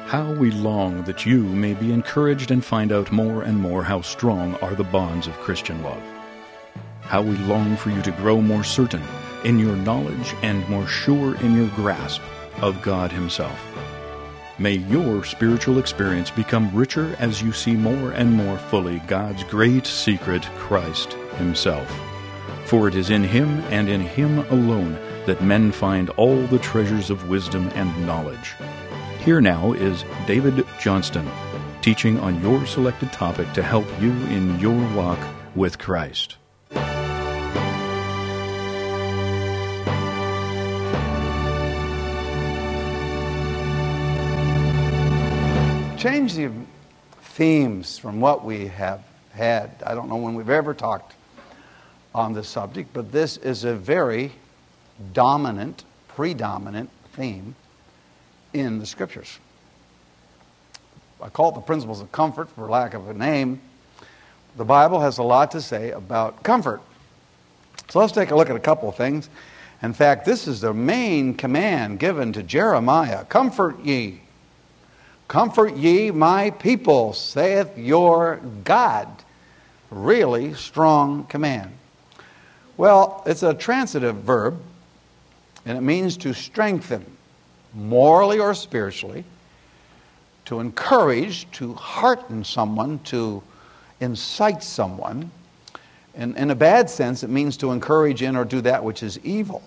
How we long that you may be encouraged and find out more and more how strong are the bonds of Christian love. How we long for you to grow more certain in your knowledge and more sure in your grasp of God Himself. May your spiritual experience become richer as you see more and more fully God's great secret, Christ Himself. For it is in Him and in Him alone that men find all the treasures of wisdom and knowledge. Here now is David Johnston, teaching on your selected topic to help you in your walk with Christ. Change the themes from what we have had. I don't know when we've ever talked on this subject, but this is a very predominant theme in the Scriptures. I call it the principles of comfort for lack of a name. The Bible has a lot to say about comfort. So let's take a look at a couple of things. In fact, this is the main command given to Jeremiah. Comfort ye. Comfort ye my people, saith your God. Really strong command. Well, it's a transitive verb, and it means to strengthen, morally or spiritually, to encourage, to hearten someone, to incite someone. And in a bad sense, it means to encourage in or do that which is evil.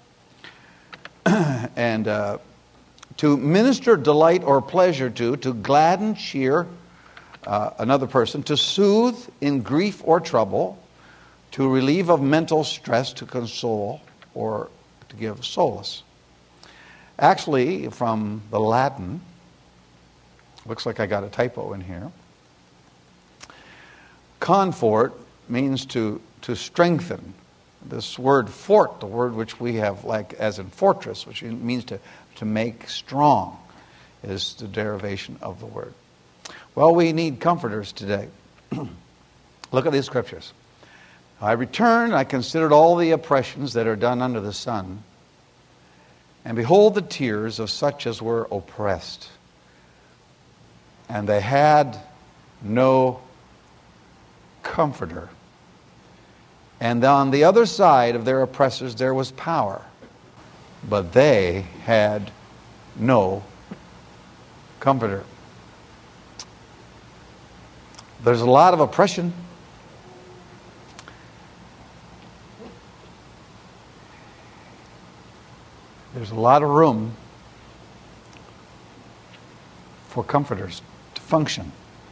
And to minister delight or pleasure to gladden, cheer another person, to soothe in grief or trouble, to relieve of mental stress, to console, or to give solace. Actually, from the Latin, looks like I got a typo in here. Comfort means to strengthen. This word fort, the word which we have like as in fortress, which means to make strong, is the derivation of the word. Well, we need comforters today. Look at these scriptures. I returned, I considered all the oppressions that are done under the sun, and behold the tears of such as were oppressed. And they had no comforter. And on the other side of their oppressors there was power, but they had no comforter. There's a lot of oppression. There's a lot of room for comforters to function.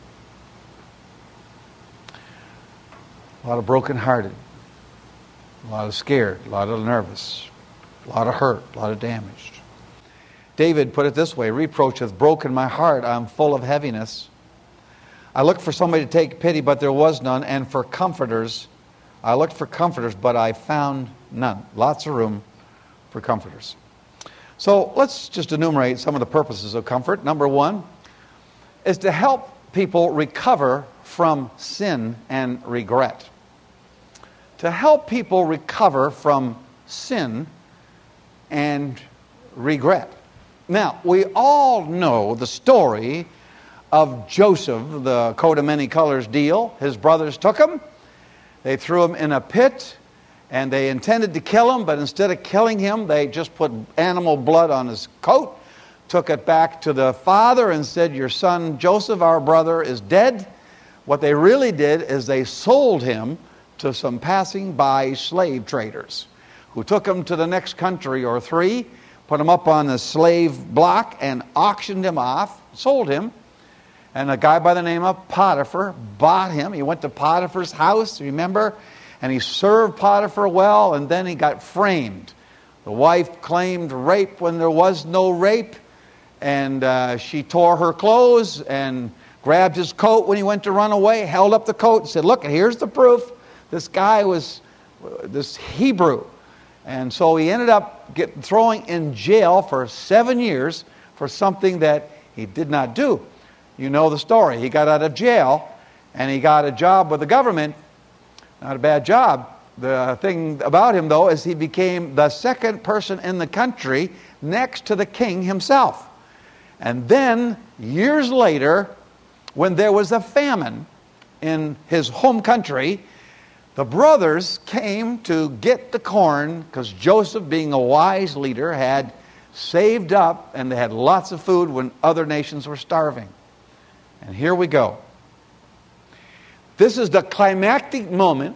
A lot of broken-hearted, a lot of scared, a lot of nervous, a lot of hurt, a lot of damaged. David put it this way: reproach hath broken my heart, I am full of heaviness. I looked for somebody to take pity, but there was none, and for comforters, I looked for comforters, but I found none. Lots of room for comforters. So let's just enumerate some of the purposes of comfort. Number one is to help people recover from sin and regret. To help people recover from sin and regret. Now, we all know the story of Joseph, the coat of many colors deal. His brothers took him, they threw him in a pit, and they intended to kill him, but instead of killing him, they just put animal blood on his coat, took it back to the father and said, your son Joseph, our brother, is dead. What they really did is they sold him to some passing by slave traders who took him to the next country or three, put him up on a slave block and auctioned him off, sold him. And a guy by the name of Potiphar bought him. He went to Potiphar's house, remember? And he served Potiphar well, and then he got framed. The wife claimed rape when there was no rape, and she tore her clothes and grabbed his coat when he went to run away, held up the coat and said, look, here's the proof. This guy was this Hebrew. And so he ended up throwing in jail for 7 years for something that he did not do. You know the story. He got out of jail, and he got a job with the government. Not a bad job. The thing about him, though, is he became the second person in the country next to the king himself. And then, years later, when there was a famine in his home country, the brothers came to get the corn because Joseph, being a wise leader, had saved up and they had lots of food when other nations were starving. And here we go. This is the climactic moment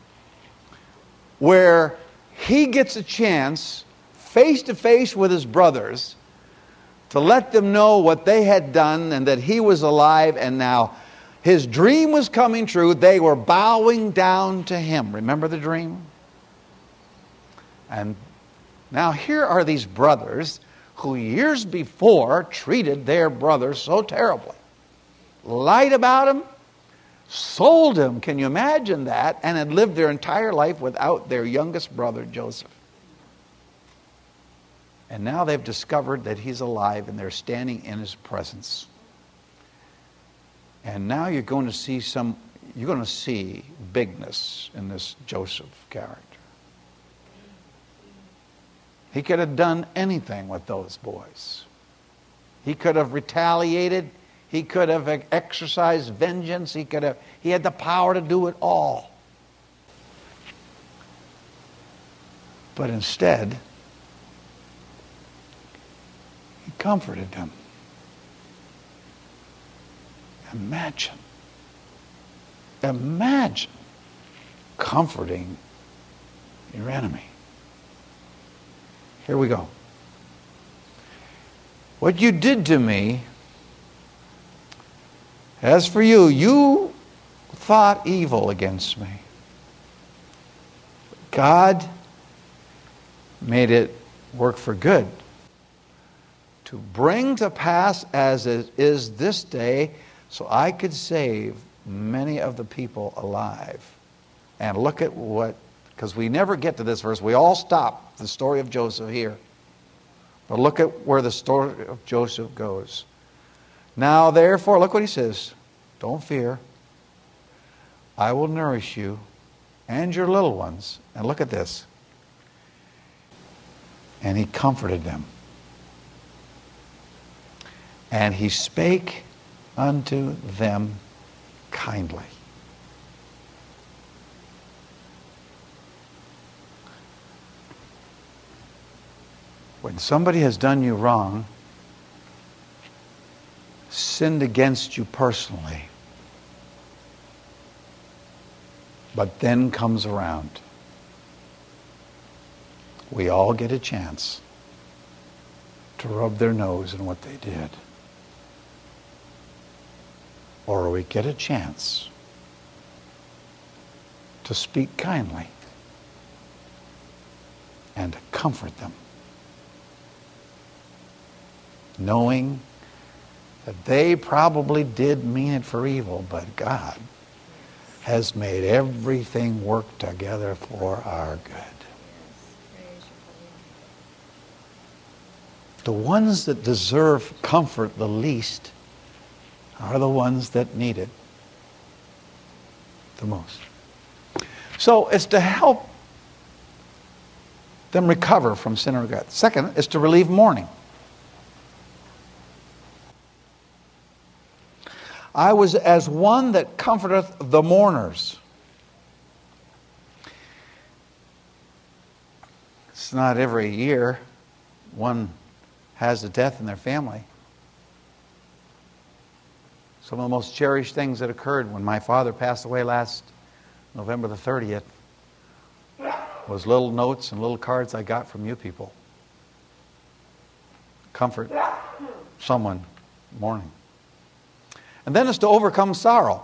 where he gets a chance, face to face with his brothers, to let them know what they had done and that he was alive, and now his dream was coming true. They were bowing down to him. Remember the dream? And now here are these brothers who years before treated their brother so terribly. Lied about him, sold him, can you imagine that? And had lived their entire life without their youngest brother, Joseph. And now they've discovered that he's alive and they're standing in his presence. And now you're going to see bigness in this Joseph character. He could have done anything with those boys. He could have retaliated. He could have exercised vengeance. He had the power to do it all. But instead, he comforted them. Imagine comforting your enemy. Here we go. What you did to me, as for you, you thought evil against me. God made it work for good, to bring to pass as it is this day, so I could save many of the people alive. And look at what, because we never get to this verse. We all stop the story of Joseph here. But look at where the story of Joseph goes. Now therefore, look what he says. Don't fear. I will nourish you and your little ones. And look at this. And he comforted them. And he spake unto them kindly. When somebody has done you wrong, sinned against you personally, but then comes around, we all get a chance to rub their nose in what they did. Or we get a chance to speak kindly and to comfort them, knowing that they probably did mean it for evil, but God has made everything work together for our good. The ones that deserve comfort the least are the ones that need it the most. So it's to help them recover from sin and regret. Second is to relieve mourning. I was as one that comforteth the mourners. It's not every year one has a death in their family. Some of the most cherished things that occurred when my father passed away last November the 30th was little notes and little cards I got from you people. Comfort someone mourning. And then it's to overcome sorrow.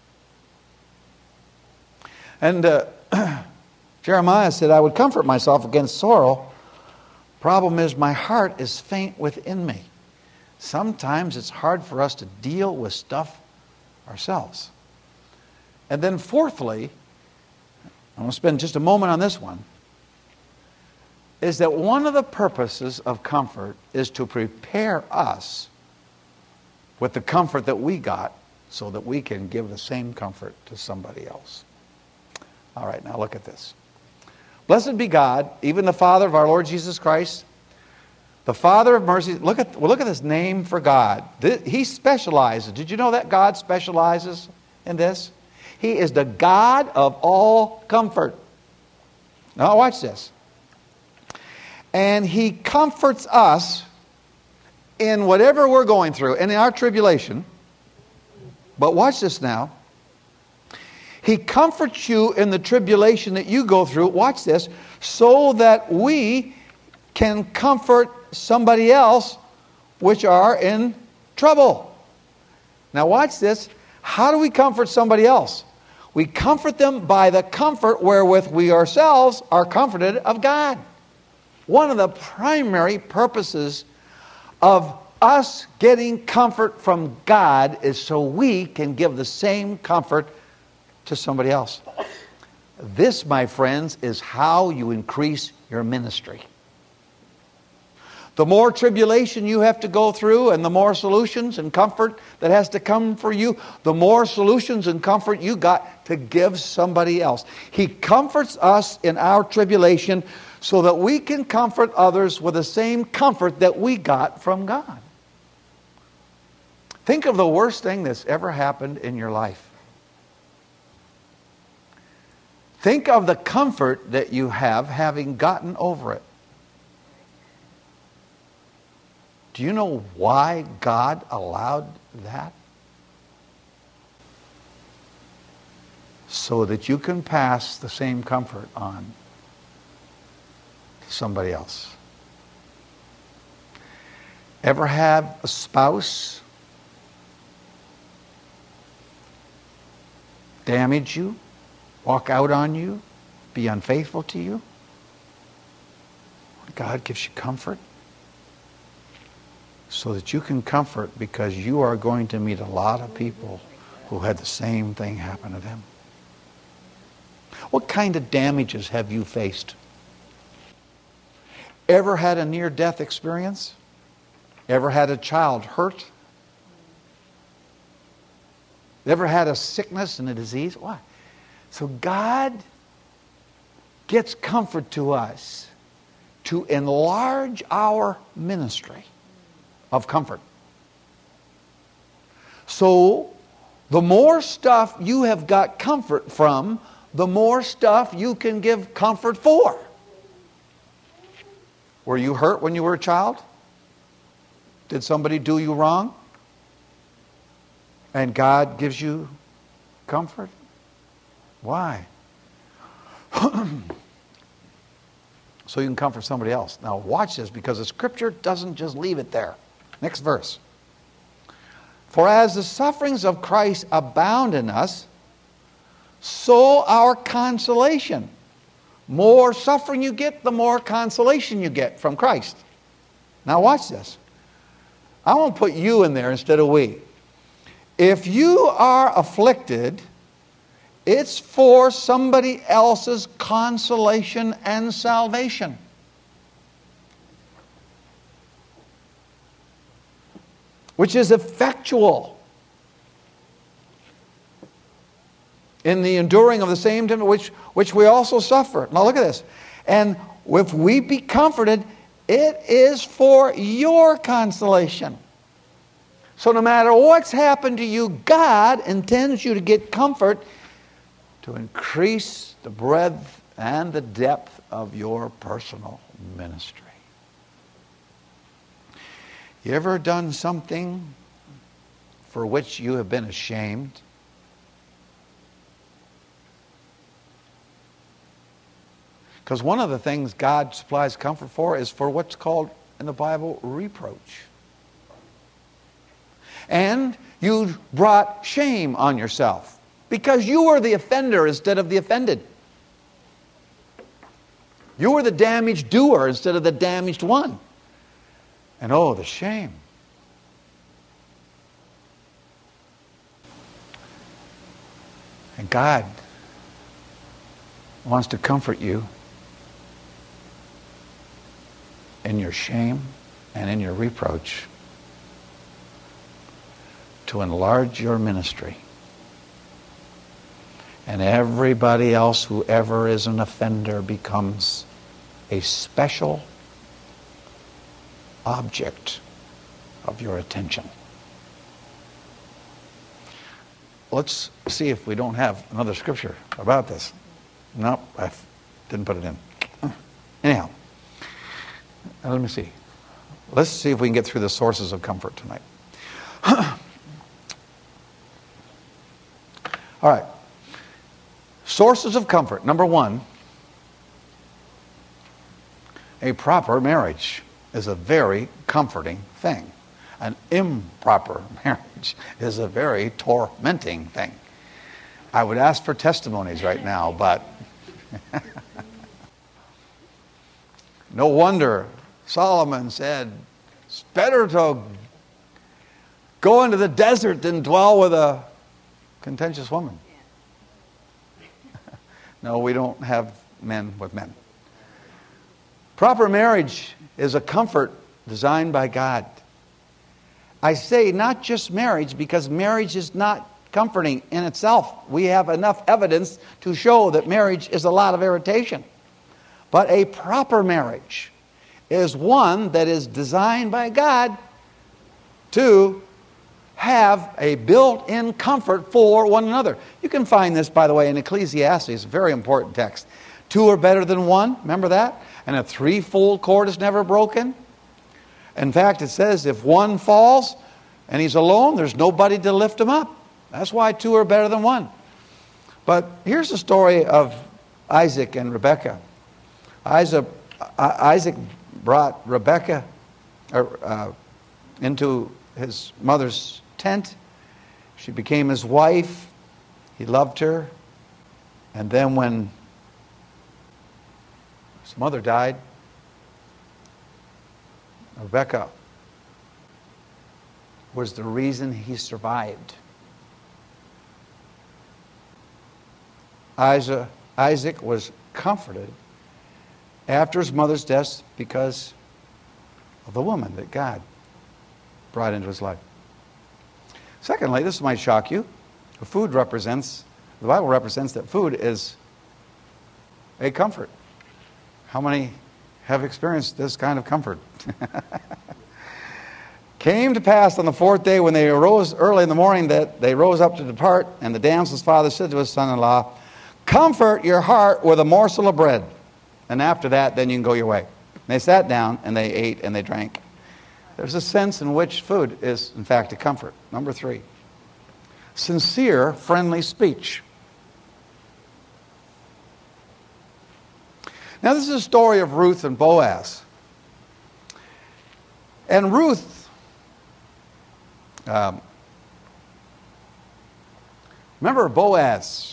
And Jeremiah said, I would comfort myself against sorrow. Problem is, my heart is faint within me. Sometimes it's hard for us to deal with stuff ourselves. And then fourthly, I'm going to spend just a moment on this one, is that one of the purposes of comfort is to prepare us with the comfort that we got so that we can give the same comfort to somebody else. All right, now look at this. Blessed be God, even the Father of our Lord Jesus Christ, The Father of mercies. Look at this name for God. He specializes. Did you know that God specializes in this? He is the God of all comfort. Now watch this. And He comforts us in whatever we're going through, and in our tribulation. But watch this now. He comforts you in the tribulation that you go through, watch this, so that we can comfort somebody else which are in trouble. Now watch this. How do we comfort somebody else? We comfort them by the comfort wherewith we ourselves are comforted of God. One of the primary purposes of us getting comfort from God is so we can give the same comfort to somebody else. This, my friends, is how you increase your ministry. The more tribulation you have to go through and the more solutions and comfort that has to come for you, the more solutions and comfort you got to give somebody else. He comforts us in our tribulation so that we can comfort others with the same comfort that we got from God. Think of the worst thing that's ever happened in your life. Think of the comfort that you have having gotten over it. Do you know why God allowed that? So that you can pass the same comfort on to somebody else. Ever have a spouse damage you, walk out on you, be unfaithful to you? God gives you comfort so that you can comfort, because you are going to meet a lot of people who had the same thing happen to them. What kind of damages have you faced? Ever had a near-death experience? Ever had a child hurt? Ever had a sickness and a disease? What? So God gets comfort to us to enlarge our ministry of comfort. So the more stuff you have got comfort from, the more stuff you can give comfort for. Were you hurt when you were a child? Did somebody do you wrong? And God gives you comfort? Why? So you can comfort somebody else. Now watch this, because the Scripture doesn't just leave it there. Next verse. For as the sufferings of Christ abound in us, so our consolation. More suffering you get, the more consolation you get from Christ. Now watch this. I want to put you in there instead of we. If you are afflicted, it's for somebody else's consolation and salvation. Which is effectual in the enduring of the same temptation which we also suffer. Now look at this. And if we be comforted, it is for your consolation. So no matter what's happened to you, God intends you to get comfort to increase the breadth and the depth of your personal ministry. You ever done something for which you have been ashamed? Because one of the things God supplies comfort for is for what's called in the Bible reproach. And you brought shame on yourself because you were the offender instead of the offended. You were the damaged doer instead of the damaged one. And oh, the shame. And God wants to comfort you in your shame and in your reproach, to enlarge your ministry. And everybody else who ever is an offender becomes a special object of your attention. Let's see if we don't have another scripture about this. Nope, I didn't put it in. Anyhow, let me see. Let's see if we can get through the sources of comfort tonight. All right. Sources of comfort. Number one, a proper marriage is a very comforting thing. An improper marriage is a very tormenting thing. I would ask for testimonies right now, but no wonder Solomon said, it's better to go into the desert than dwell with a contentious woman. No, we don't have men with men. Proper marriage is a comfort designed by God. I say not just marriage because marriage is not comforting in itself. We have enough evidence to show that marriage is a lot of irritation. But a proper marriage is one that is designed by God to have a built-in comfort for one another. You can find this, by the way, in Ecclesiastes, a very important text. 2 are better than 1, remember that? And a threefold cord is never broken. In fact, it says if one falls and he's alone, there's nobody to lift him up. That's why 2 are better than 1. But here's the story of Isaac and Rebekah. Isaac brought Rebekah into his mother's tent. She became his wife. He loved her. And then when his mother died, Rebekah was the reason he survived. Isaac was comforted after his mother's death because of the woman that God brought into his life. Secondly, this might shock you. The Bible represents that food is a comfort. How many have experienced this kind of comfort? Came to pass on the 4th day when they arose early in the morning that they rose up to depart, and the damsel's father said to his son-in-law, comfort your heart with a morsel of bread, and after that then you can go your way. And they sat down and they ate and they drank. There's a sense in which food is in fact a comfort. Number 3, sincere, friendly speech. Now this is a story of Ruth and Boaz. And Ruth remember Boaz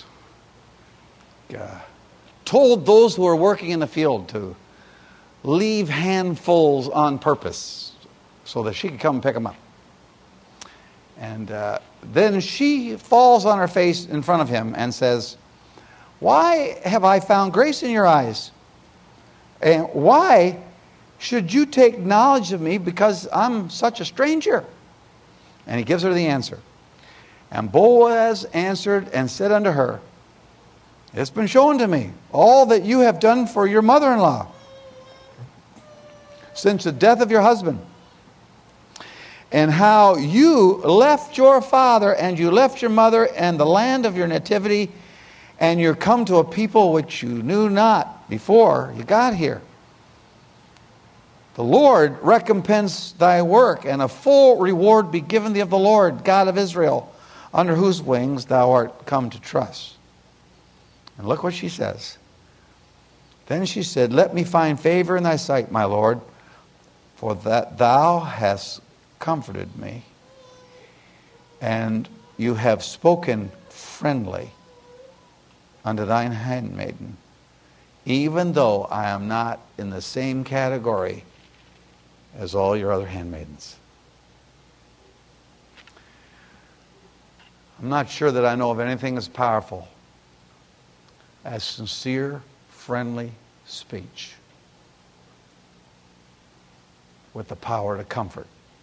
told those who were working in the field to leave handfuls on purpose so that she could come and pick them up. And then she falls on her face in front of him and says, why have I found grace in your eyes? And why should you take knowledge of me because I'm such a stranger? And he gives her the answer. And Boaz answered and said unto her, it's been shown to me all that you have done for your mother-in-law since the death of your husband, and how you left your father and you left your mother and the land of your nativity, and you're come to a people which you knew not before you got here. The Lord recompense thy work, and a full reward be given thee of the Lord, God of Israel, under whose wings thou art come to trust. And look what she says. Then she said, let me find favor in thy sight, my Lord, for that thou hast comforted me, and you have spoken friendly unto thine handmaiden, even though I am not in the same category as all your other handmaidens. I'm not sure that I know of anything as powerful as sincere, friendly speech with the power to comfort.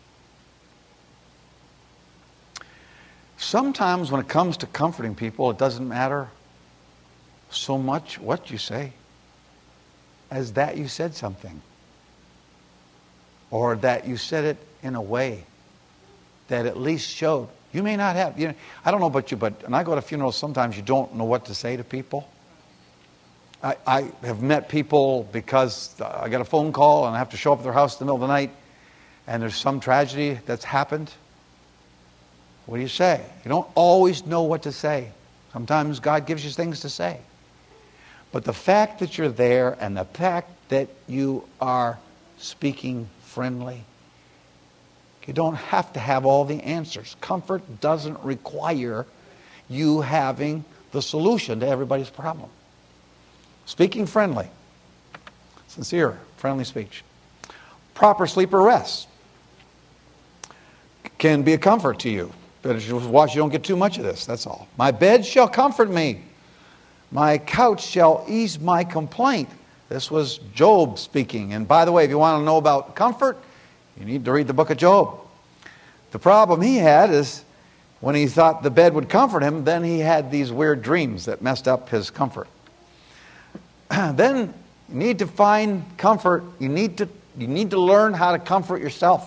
Sometimes when it comes to comforting people, it doesn't matter so much what you say as that you said something, or that you said it in a way that at least showed. You may not have, I don't know about you, but when I go to funerals, sometimes you don't know what to say to people. I have met people because I get a phone call and I have to show up at their house in the middle of the night and there's some tragedy that's happened. What do you say? You don't always know what to say. Sometimes God gives you things to say. But the fact that you're there and the fact that you are speaking friendly, you don't have to have all the answers. Comfort doesn't require you having the solution to everybody's problem. Speaking friendly, sincere, friendly speech. Proper sleep or rest can be a comfort to you. But just watch you don't get too much of this, that's all. My bed shall comfort me. My couch shall ease my complaint. This was Job speaking. And by the way, if you want to know about comfort, you need to read the book of Job. The problem he had is when he thought the bed would comfort him, then he had these weird dreams that messed up his comfort. Then you need to find comfort. You need to learn how to comfort yourself.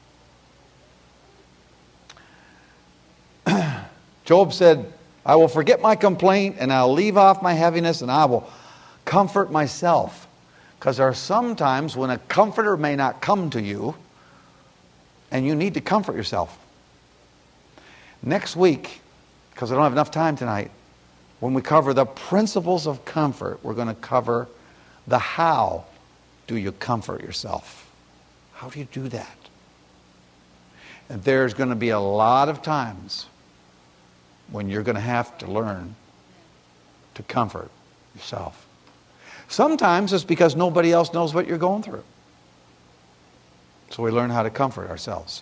Job said, I will forget my complaint and I'll leave off my heaviness and I will comfort myself. Because there are some times when a comforter may not come to you and you need to comfort yourself. Next week, because I don't have enough time tonight, when we cover the principles of comfort, we're going to cover the how do you comfort yourself. How do you do that? And there's going to be a lot of times when you're going to have to learn to comfort yourself. Sometimes it's because nobody else knows what you're going through. So we learn how to comfort ourselves.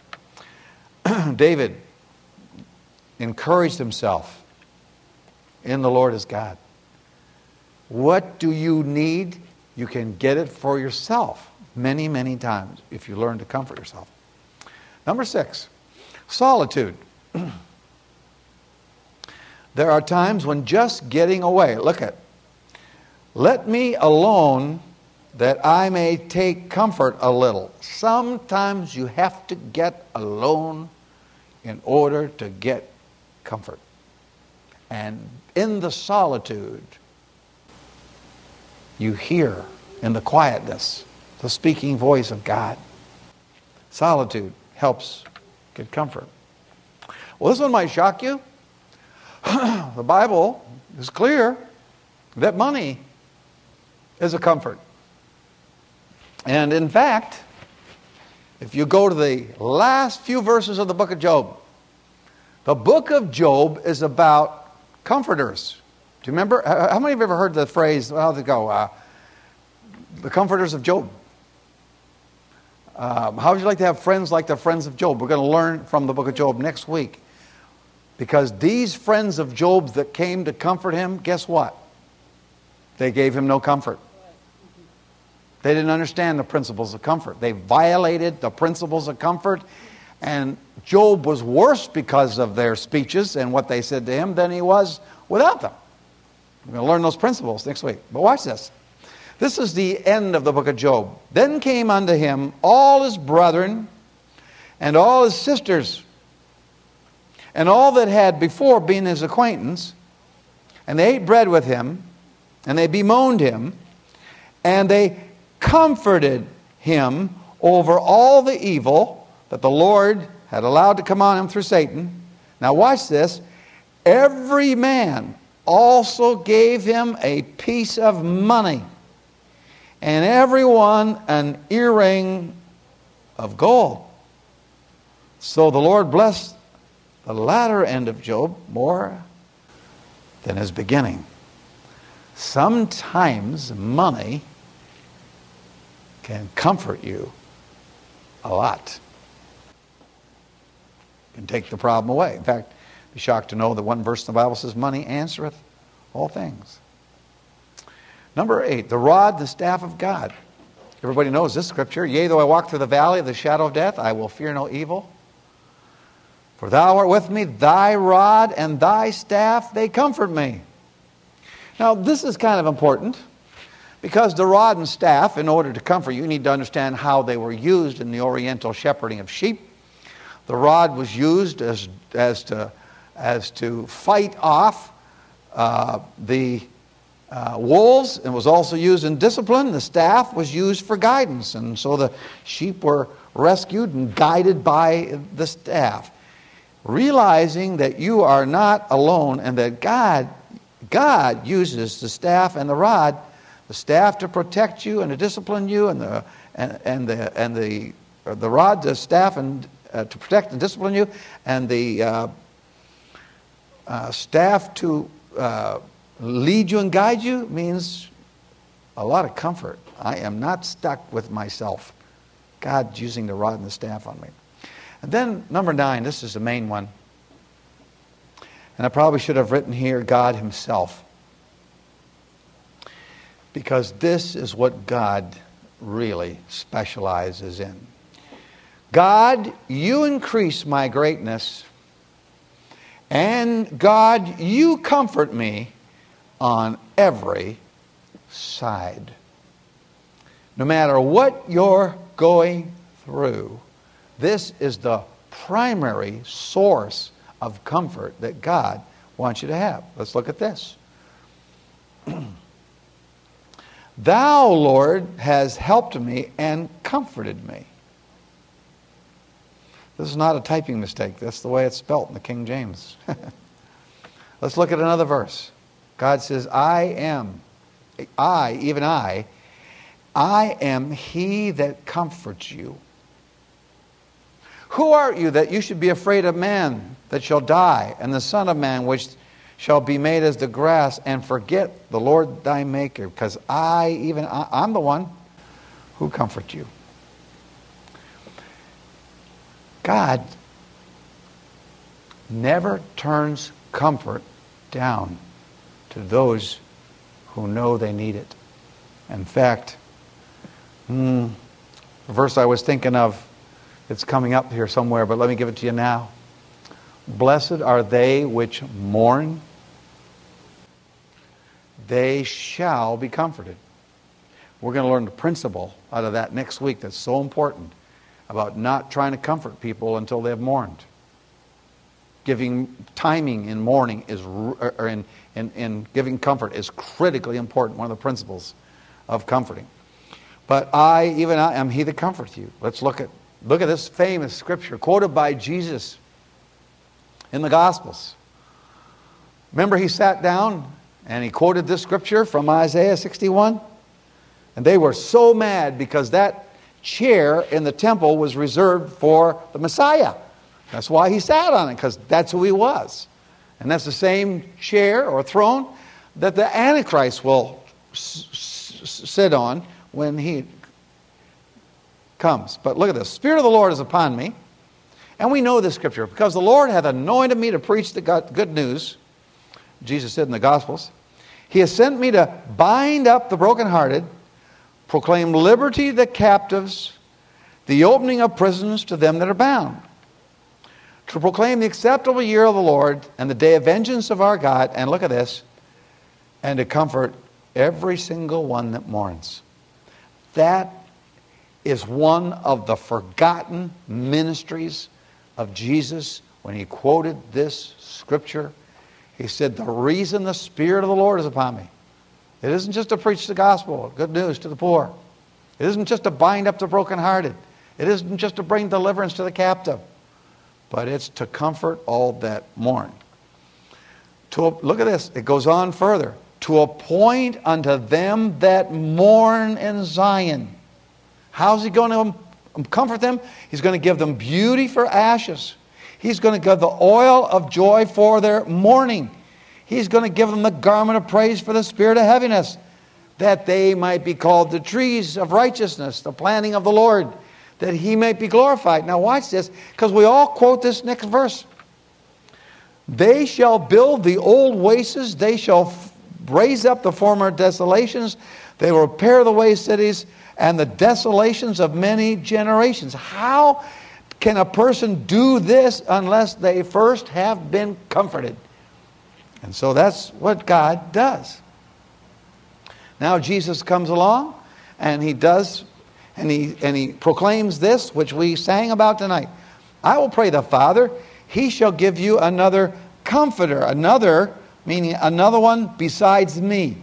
David encouraged himself in the Lord as God. What do you need? You can get it for yourself many, many times if you learn to comfort yourself. Number 6, solitude. There are times when just getting away. Look at, let me alone that I may take comfort a little. Sometimes you have to get alone in order to get comfort. And in the solitude, you hear in the quietness the speaking voice of God. Solitude helps get comfort. Well, this one might shock you. The Bible is clear that money is a comfort. And in fact, if you go to the last few verses of the book of Job, the book of Job is about comforters. Do you remember? How many of you have ever heard the phrase, how'd it go? The comforters of Job. How would you like to have friends like the friends of Job? We're going to learn from the book of Job next week. Because these friends of Job's that came to comfort him, guess what? They gave him no comfort. They didn't understand the principles of comfort. They violated the principles of comfort. And Job was worse because of their speeches and what they said to him than he was without them. We're going to learn those principles next week. But watch this. This is the end of the book of Job. Then came unto him all his brethren and all his sisters and all that had before been his acquaintance, and they ate bread with him, and they bemoaned him, and they comforted him over all the evil that the Lord had allowed to come on him through Satan. Now watch this. Every man also gave him a piece of money, and every one an earring of gold. So the Lord blessed the latter end of Job more than his beginning. Sometimes money can comfort you a lot. Can take the problem away. In fact, be shocked to know that one verse in the Bible says, money answereth all things. Number 8, the rod, the staff of God. Everybody knows this scripture. Yea, though I walk through the valley of the shadow of death, I will fear no evil. For thou art with me, thy rod and thy staff, they comfort me. Now, this is kind of important Because the rod and staff, in order to comfort you, need to understand how they were used in the oriental shepherding of sheep. The rod was used as to fight off the wolves, and was also used in discipline. The staff was used for guidance, and so the sheep were rescued and guided by the staff. Realizing that you are not alone, and that God uses the staff and the rod, the staff to protect you and to discipline you, and the rod, the staff, and to protect and discipline you, and the staff to lead you and guide you, means a lot of comfort. I am not stuck with myself. God's using the rod and the staff on me. And then number 9, this is the main one. And I probably should have written here God Himself. Because this is what God really specializes in. God, you increase my greatness. And God, you comfort me on every side. No matter what you're going through, this is the primary source of comfort that God wants you to have. Let's look at this. Thou, Lord, has helped me and comforted me. This is not a typing mistake. That's the way it's spelt in the King James. Let's look at another verse. God says, even I am He that comforts you. Who art you that you should be afraid of man that shall die, and the Son of Man which shall be made as the grass, and forget the Lord thy Maker? Because I'm the one who comforts you. God never turns comfort down to those who know they need it. In fact, the verse I was thinking of, it's coming up here somewhere, but let me give it to you now. Blessed are they which mourn, they shall be comforted. We're going to learn the principle out of that next week that's so important about not trying to comfort people until they've mourned. Giving timing in mourning is, or in giving comfort is critically important. One of the principles of comforting. But I am He that comforts you. Let's look at this famous scripture quoted by Jesus in the Gospels. Remember, He sat down and He quoted this scripture from Isaiah 61, and they were so mad because that chair in the temple was reserved for the Messiah. That's why He sat on it, because that's who He was. And that's the same chair or throne that the Antichrist will sit on when he comes. But look at this. Spirit of the Lord is upon me. And we know this scripture. Because the Lord hath anointed me to preach the good news. Jesus said in the Gospels. He has sent me to bind up the brokenhearted, proclaim liberty to the captives, the opening of prisons to them that are bound, to proclaim the acceptable year of the Lord and the day of vengeance of our God. And look at this. And to comfort every single one that mourns. That is one of the forgotten ministries of Jesus when He quoted this scripture. He said, the reason the Spirit of the Lord is upon me. It isn't just to preach the gospel, good news to the poor. It isn't just to bind up the brokenhearted. It isn't just to bring deliverance to the captive. But it's to comfort all that mourn. Look at this. It goes on further. To appoint unto them that mourn in Zion. How's He going to comfort them? He's going to give them beauty for ashes. He's going to give the oil of joy for their mourning. He's going to give them the garment of praise for the spirit of heaviness, that they might be called the trees of righteousness, the planting of the Lord, that He might be glorified. Now watch this, because we all quote this next verse. They shall build the old wastes, they shall raise up the former desolations, they will repair the waste cities and the desolations of many generations. How can a person do this unless they first have been comforted? And so that's what God does. Now Jesus comes along, and he does, and he proclaims this, which we sang about tonight. I will pray the Father, he shall give you another comforter, another, meaning another one besides me.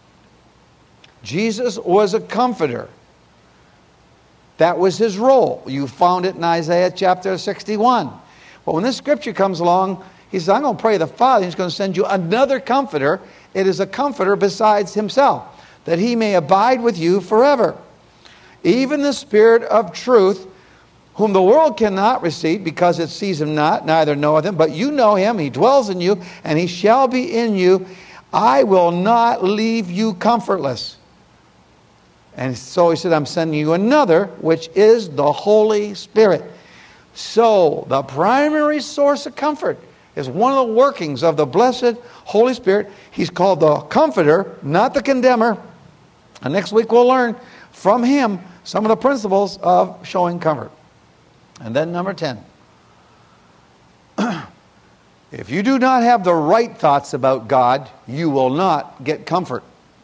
Jesus was a comforter. That was his role. You found it in Isaiah chapter 61. But when this scripture comes along, he says, I'm going to pray the Father. He's going to send you another comforter. It is a comforter besides himself, that he may abide with you forever. Even the Spirit of truth, whom the world cannot receive, because it sees him not, neither knoweth him. But you know him, he dwells in you, and he shall be in you. I will not leave you comfortless. And so he said, I'm sending you another, which is the Holy Spirit. So the primary source of comfort is one of the workings of the blessed Holy Spirit. He's called the Comforter, not the Condemner. And next week we'll learn from him some of the principles of showing comfort. And then number 10. If you do not have the right thoughts about God, you will not get comfort.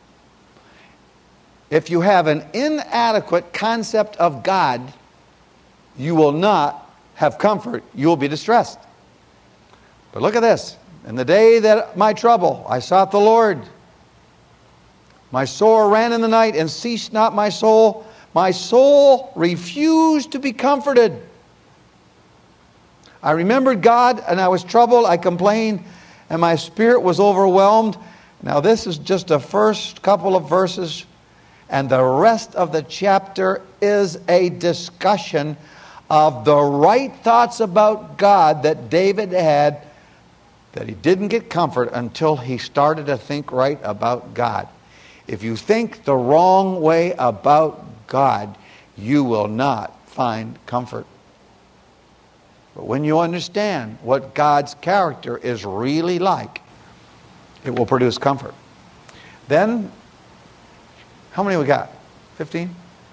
If you have an inadequate concept of God, you will not have comfort. You will be distressed. But look at this. In the day that my trouble, I sought the Lord. My sore ran in the night, and ceased not my soul. My soul refused to be comforted. I remembered God, and I was troubled. I complained, and my spirit was overwhelmed. Now this is just the first couple of verses, and the rest of the chapter is a discussion of the right thoughts about God that David had, that he didn't get comfort until he started to think right about God. If you think the wrong way about God, you will not find comfort. But when you understand what God's character is really like, it will produce comfort. Then, how many we got? 15?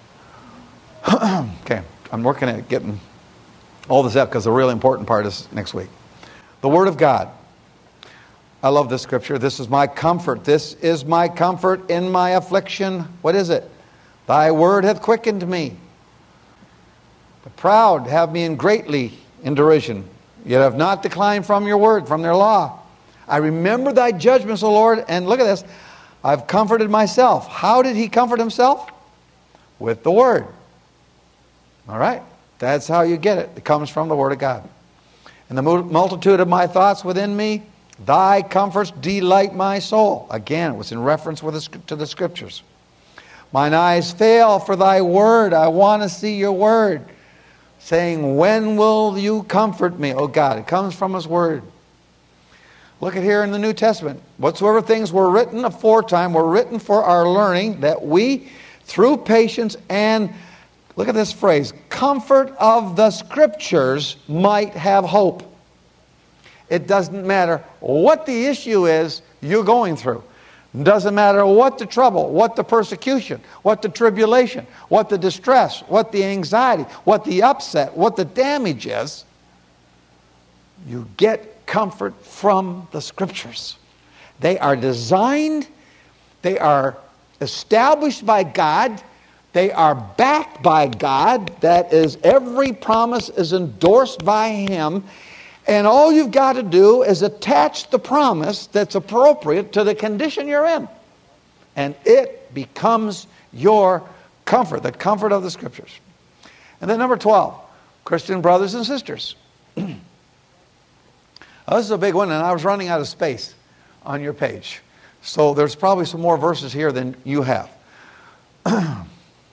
Okay, I'm working at getting all this up because the really important part is next week. The Word of God. I love this scripture. This is my comfort. This is my comfort in my affliction. What is it? Thy word hath quickened me. The proud have me greatly in derision, yet have not declined from your word, from their law. I remember thy judgments, O Lord, and look at this. I've comforted myself. How did he comfort himself? With the word. All right? That's how you get it. It comes from the word of God. And the multitude of my thoughts within me, thy comforts delight my soul. Again, it was in reference to the scriptures. Mine eyes fail for thy word. I want to see your word. Saying, when will you comfort me? Oh God, it comes from his word. Look at here in the New Testament. Whatsoever things were written aforetime were written for our learning, that we, through patience and, look at this phrase, comfort of the scriptures, might have hope. It doesn't matter what the issue is you're going through. It doesn't matter what the trouble, what the persecution, what the tribulation, what the distress, what the anxiety, what the upset, what the damage is. You get comfort from the scriptures. They are designed, they are established by God, they are backed by God. That is, every promise is endorsed by him. And all you've got to do is attach the promise that's appropriate to the condition you're in. And it becomes your comfort, the comfort of the scriptures. And then number 12, Christian brothers and sisters. This is a big one, and I was running out of space on your page. So there's probably some more verses here than you have. Look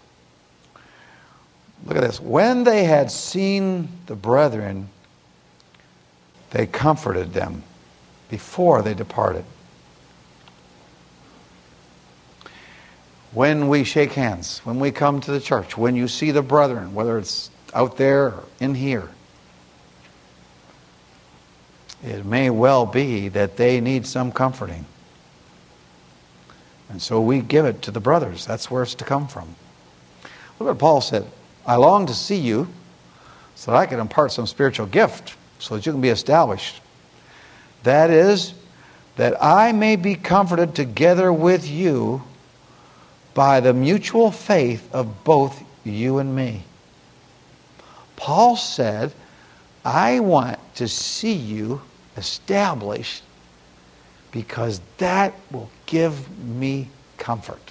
at this. When they had seen the brethren, they comforted them before they departed. When we shake hands, when we come to the church, when you see the brethren, whether it's out there or in here, it may well be that they need some comforting. And so we give it to the brothers. That's where it's to come from. Look what Paul said. I long to see you so that I can impart some spiritual gift, so that you can be established. That is, that I may be comforted together with you by the mutual faith of both you and me. Paul said, I want to see you established because that will give me comfort.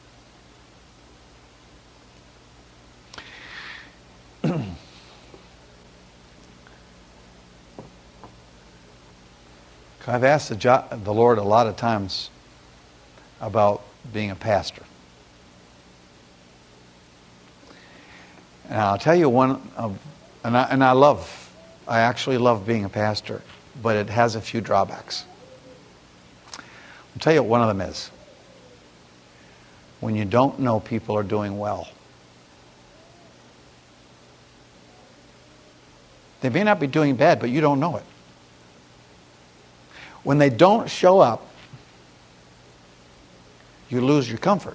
I've asked the Lord a lot of times about being a pastor. And I'll tell you I actually love being a pastor, but it has a few drawbacks. I'll tell you what one of them is. When you don't know people are doing well. They may not be doing bad, but you don't know it. When they don't show up, you lose your comfort.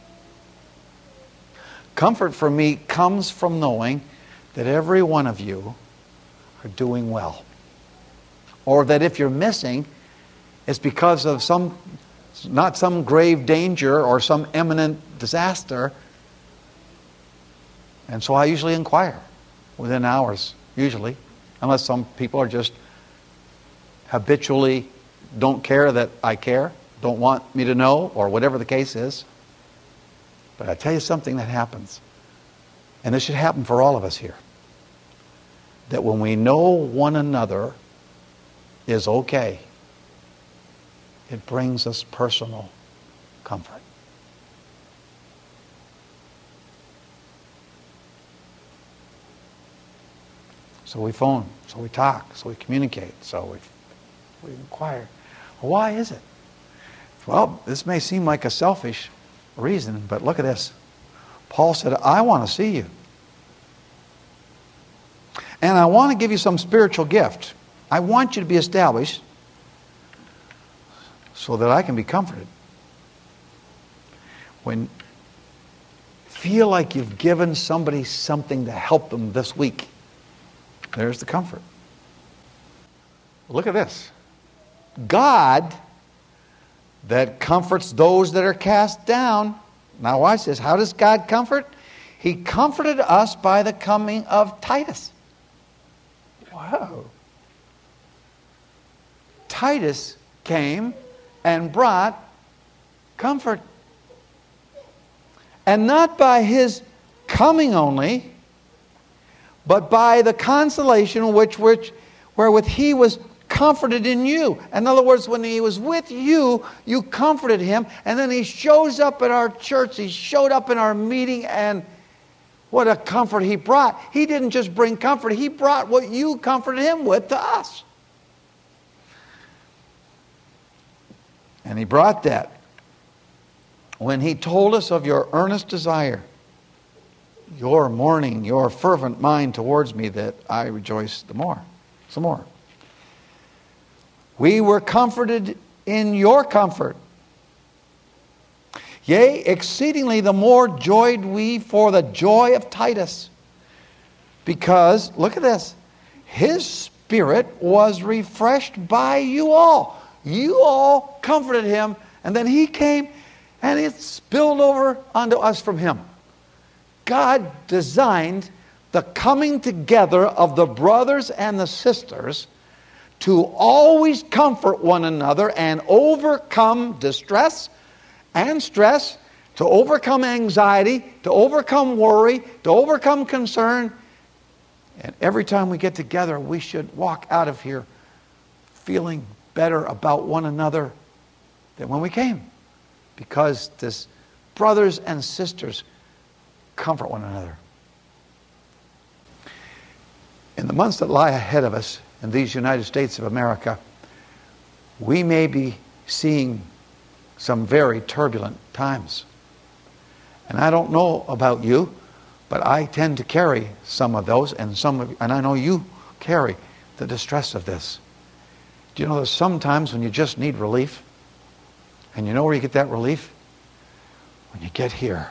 Comfort for me comes from knowing that every one of you are doing well. Or that if you're missing, it's because of not some grave danger or some imminent disaster. And so I usually inquire within hours, usually, unless some people are just habitually don't care that I care, don't want me to know, or whatever the case is. But I tell you something that happens, and this should happen for all of us here, that when we know one another is okay, it brings us personal comfort. So we phone, so we talk, so we communicate, so we inquire. Well, why is it? Well, this may seem like a selfish reason, but look at this. Paul said, I want to see you. And I want to give you some spiritual gift. I want you to be established so that I can be comforted. When feel like you've given somebody something to help them this week, there's the comfort. Look at this. God that comforts those that are cast down. Now watch this. How does God comfort? He comforted us by the coming of Titus. Wow. Titus came and brought comfort. And not by his coming only, but by the consolation wherewith he was comforted in you. In other words, when he was with you, you comforted him, and then he shows up at our church, he showed up in our meeting, and what a comfort he brought. He didn't just bring comfort, he brought what you comforted him with to us. And he brought that when he told us of your earnest desire, your mourning, your fervent mind towards me, that I rejoice the more. Some more. We were comforted in your comfort. Yea, exceedingly the more joyed we for the joy of Titus. Because, look at this, his spirit was refreshed by you all. You all comforted him, and then he came and it spilled over onto us from him. God designed the coming together of the brothers and the sisters to always comfort one another and overcome distress and stress, to overcome anxiety, to overcome worry, to overcome concern. And every time we get together, we should walk out of here feeling better about one another than when we came. Because this brothers and sisters comfort one another. In the months that lie ahead of us in these United States of America, we may be seeing some very turbulent times. And I don't know about you, but I tend to carry some of those, and I know you carry the distress of this. Do you know there's sometimes when you just need relief? And you know where you get that relief? When you get here.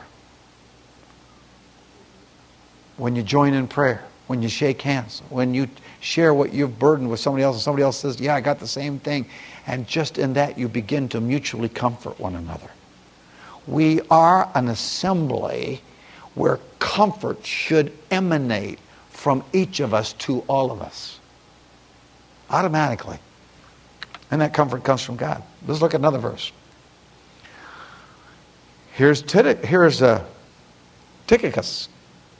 When you join in prayer. When you shake hands. When you share what you've burdened with somebody else, and somebody else says, yeah, I got the same thing. And just in that you begin to mutually comfort one another. We are an assembly where comfort should emanate from each of us to all of us. Automatically. And that comfort comes from God. Let's look at another verse. Here's Tychicus.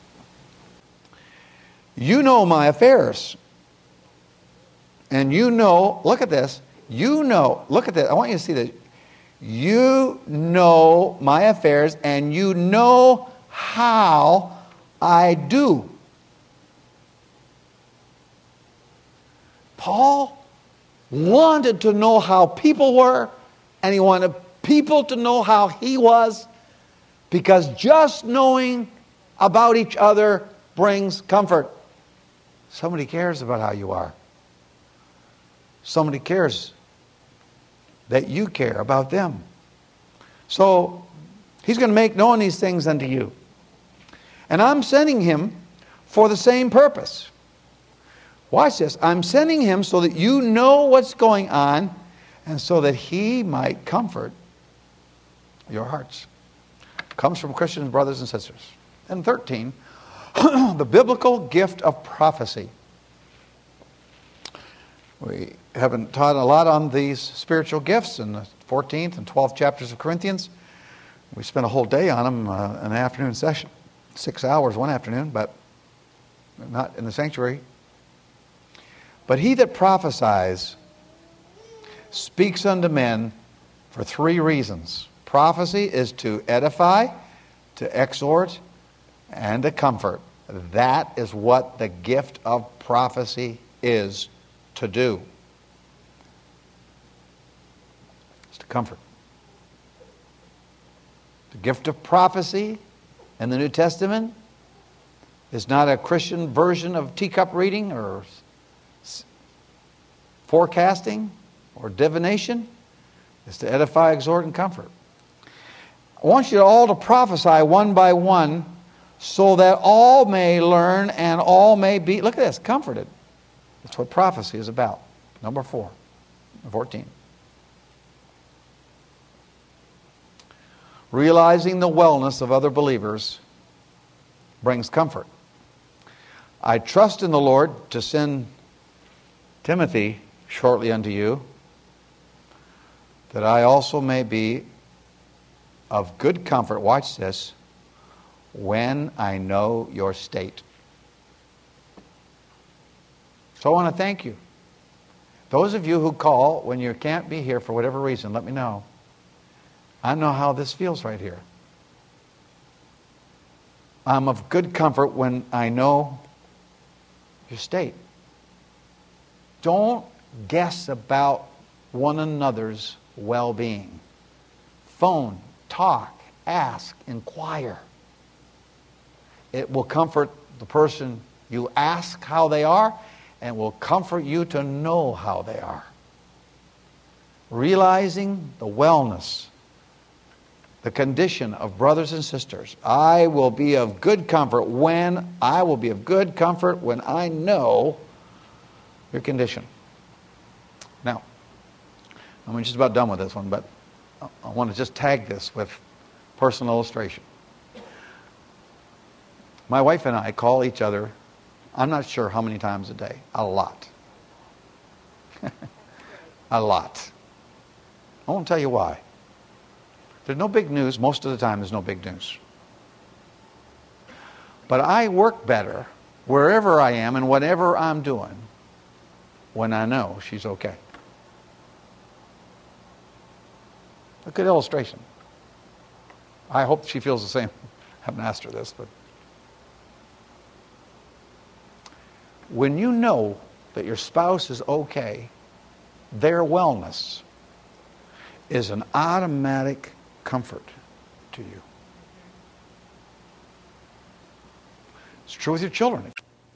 You know my affairs. And you know, look at this. You know, look at this. I want you to see this. You know my affairs, and you know how I do. Paul wanted to know how people were, and he wanted people to know how he was, because just knowing about each other brings comfort. Somebody cares about how you are. Somebody cares that you care about them. So he's going to make known these things unto you. And I'm sending him for the same purpose. Watch this. I'm sending him so that you know what's going on and so that he might comfort your hearts. Comes from Christian brothers and sisters. And 13, the biblical gift of prophecy. We haven't taught a lot on these spiritual gifts in the 14th and 12th chapters of Corinthians. We spent a whole day on them in an afternoon session. 6 hours one afternoon, but not in the sanctuary. But he that prophesies speaks unto men for 3 reasons. Prophecy is to edify, to exhort, and to comfort. That is what the gift of prophecy is to do. It's to comfort. The gift of prophecy in the New Testament is not a Christian version of teacup reading or forecasting or divination. It's to edify, exhort, and comfort. I want you all to prophesy one by one so that all may learn and all may be, look at this, comforted. That's what prophecy is about. Number 4, 14. Realizing the wellness of other believers brings comfort. I trust in the Lord to send Timothy shortly unto you, that I also may be of good comfort, watch this, when I know your state. So I want to thank you. Those of you who call when you can't be here for whatever reason, let me know. I know how this feels right here. I'm of good comfort when I know your state. Don't guess about one another's well-being. Phone, talk, ask, inquire. It will comfort the person you ask how they are, and will comfort you to know how they are. Realizing the wellness, the condition of brothers and sisters. I will be of good comfort when I know your condition. Now, I'm just about done with this one, but I want to just tag this with personal illustration. My wife and I call each other, I'm not sure how many times a day. A lot. A lot. I won't tell you why. There's no big news. Most of the time there's no big news. But I work better wherever I am and whatever I'm doing when I know she's okay. A good illustration. I hope she feels the same. I haven't asked her this, but when you know that your spouse is okay, their wellness is an automatic comfort to you. It's true with your children.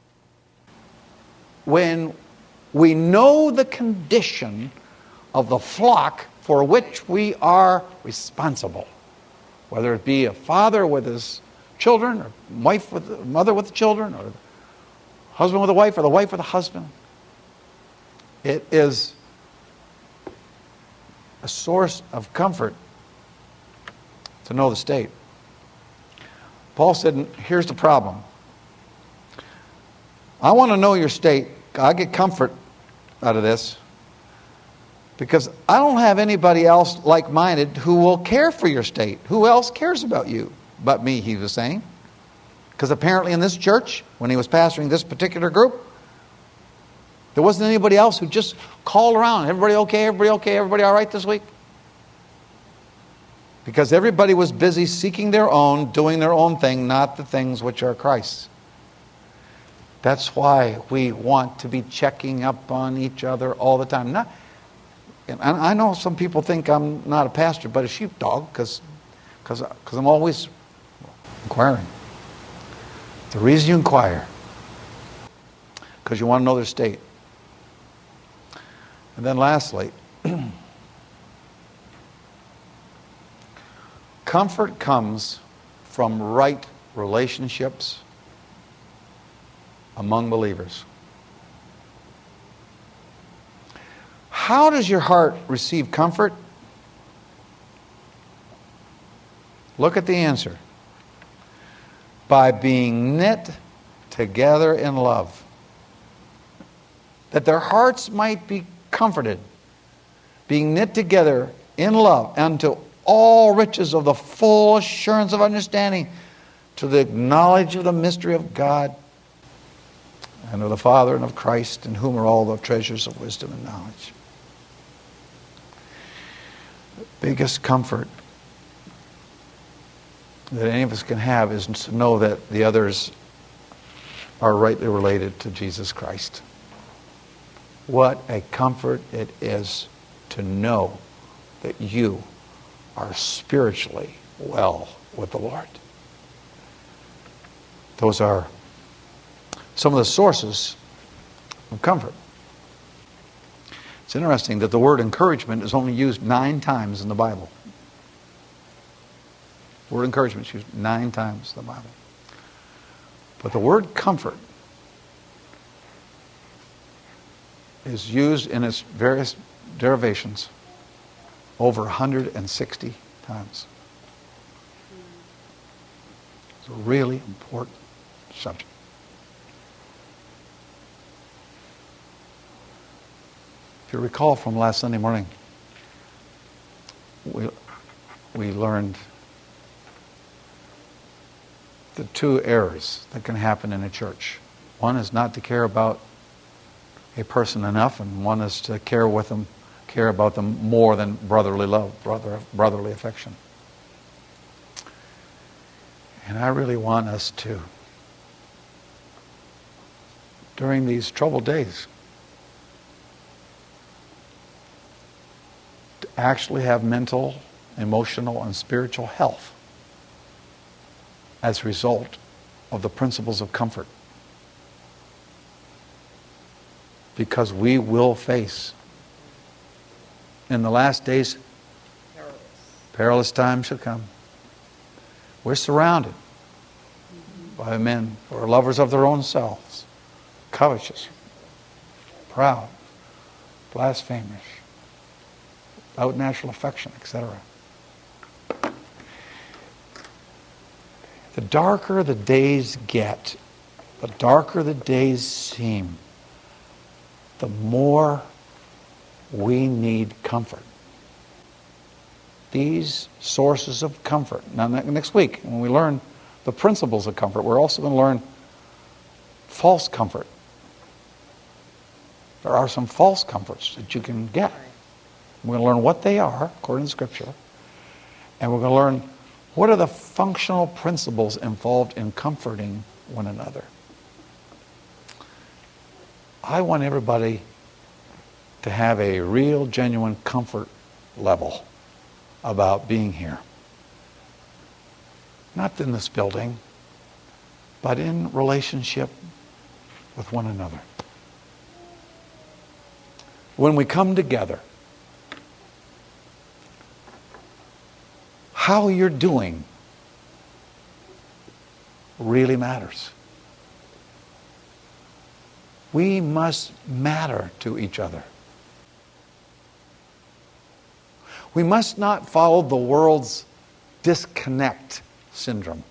When we know the condition of the flock for which we are responsible, whether it be a father with his children, or mother with the children, or husband with a wife, or the wife with a husband, it is a source of comfort. It's to know the state. Paul said, here's the problem. I want to know your state. I get comfort out of this because I don't have anybody else like-minded who will care for your state. Who else cares about you but me, he was saying. Because apparently in this church, when he was pastoring this particular group, there wasn't anybody else who just called around. Everybody okay? Everybody okay? Everybody all right this week? Because everybody was busy seeking their own, doing their own thing, not the things which are Christ's. That's why we want to be checking up on each other all the time. And I know some people think I'm not a pastor, but a sheepdog, because I'm always inquiring. The reason you inquire, because you want to know their state. And then lastly, comfort comes from right relationships among believers. How does your heart receive comfort? Look at the answer. By being knit together in love, that their hearts might be comforted, being knit together in love unto all riches of the full assurance of understanding, to the knowledge of the mystery of God and of the Father and of Christ, in whom are all the treasures of wisdom and knowledge. The biggest comfort that any of us can have is to know that the others are rightly related to Jesus Christ. What a comfort it is to know that you are spiritually well with the Lord. Those are some of the sources of comfort. It's interesting that the word encouragement is only used 9 times in the Bible. The word encouragement is used 9 times in the Bible. But the word comfort is used in its various derivations over 160 times. It's a really important subject. If you recall from last Sunday morning, we learned the 2 errors that can happen in a church. One is not to care about a person enough, and one is to care about them more than brotherly love, brotherly affection. And I really want us to, during these troubled days, to actually have mental, emotional, and spiritual health as a result of the principles of comfort. Because we will face, in the last days, perilous times shall come. We're surrounded by men who are lovers of their own selves, covetous, proud, blasphemers, without natural affection, etc. The darker the days get, the darker the days seem, the more we need comfort. These sources of comfort. Now, next week, when we learn the principles of comfort, we're also going to learn false comfort. There are some false comforts that you can get. We're going to learn what they are, according to Scripture. And we're going to learn what are the functional principles involved in comforting one another. I want everybody to have a real, genuine comfort level about being here. Not in this building, but in relationship with one another. When we come together, how you're doing really matters. We must matter to each other. We must not follow the world's disconnect syndrome.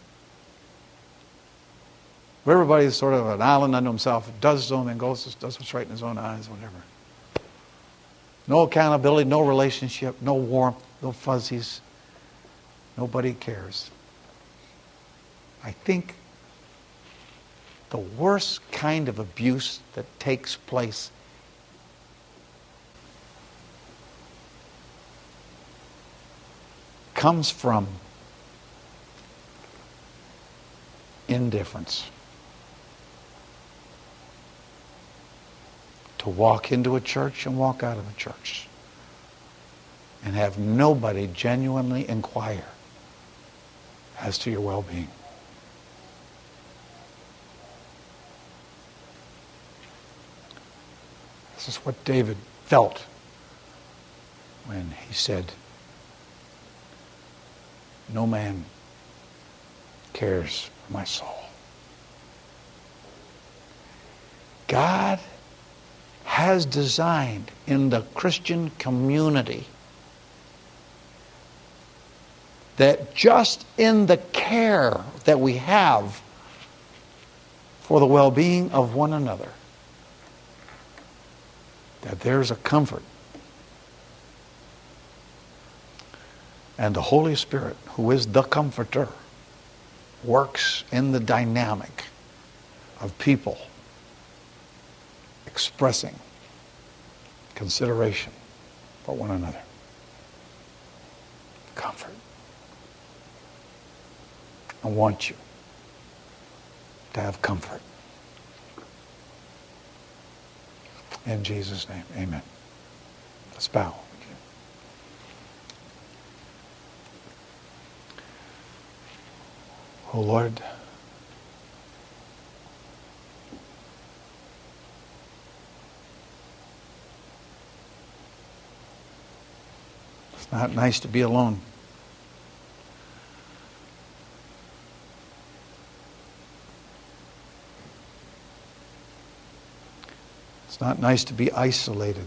Where everybody's sort of an island unto himself, does his own thing, does what's right in his own eyes, whatever. No accountability, no relationship, no warmth, no fuzzies. Nobody cares. I think the worst kind of abuse that takes place comes from indifference. To walk into a church and walk out of a church and have nobody genuinely inquire as to your well-being. This is what David felt when he said, "No man cares for my soul." God has designed in the Christian community that just in the care that we have for the well-being of one another, that there's a comfort. And the Holy Spirit, who is the Comforter, works in the dynamic of people expressing consideration for one another. Comfort. I want you to have comfort. In Jesus' name, amen. Let's bow. Oh Lord, it's not nice to be alone. It's not nice to be isolated.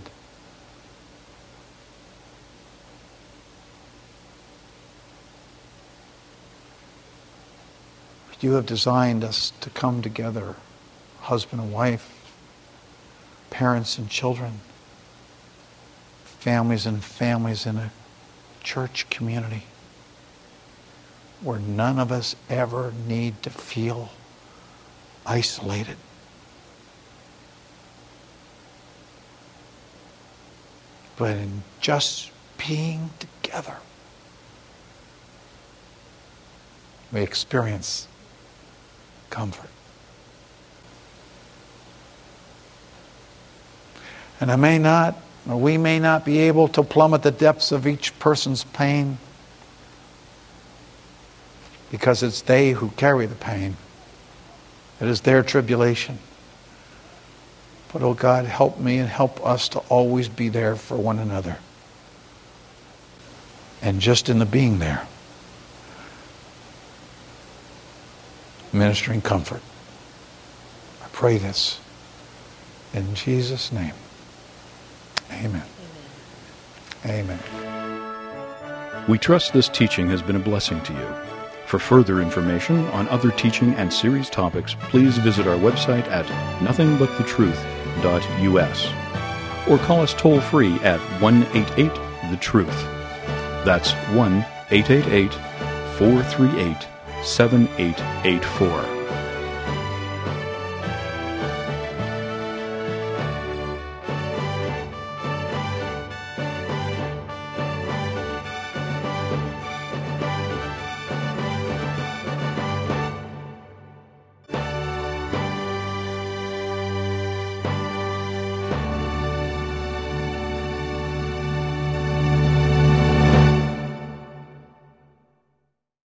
But you have designed us to come together, husband and wife, parents and children, families and families in a church community where none of us ever need to feel isolated. But in just being together, we experience comfort. And we may not be able to plumb at the depths of each person's pain, because it's they who carry the pain. It is their tribulation. But, oh God, help me and help us to always be there for one another. And just in the being there, ministering comfort. I pray this in Jesus' name. Amen. Amen. We trust this teaching has been a blessing to you. For further information on other teaching and series topics, please visit our website at nothingbuttetruth.us or call us toll-free at 1-888-THE-TRUTH. That's 1-888-438-7884.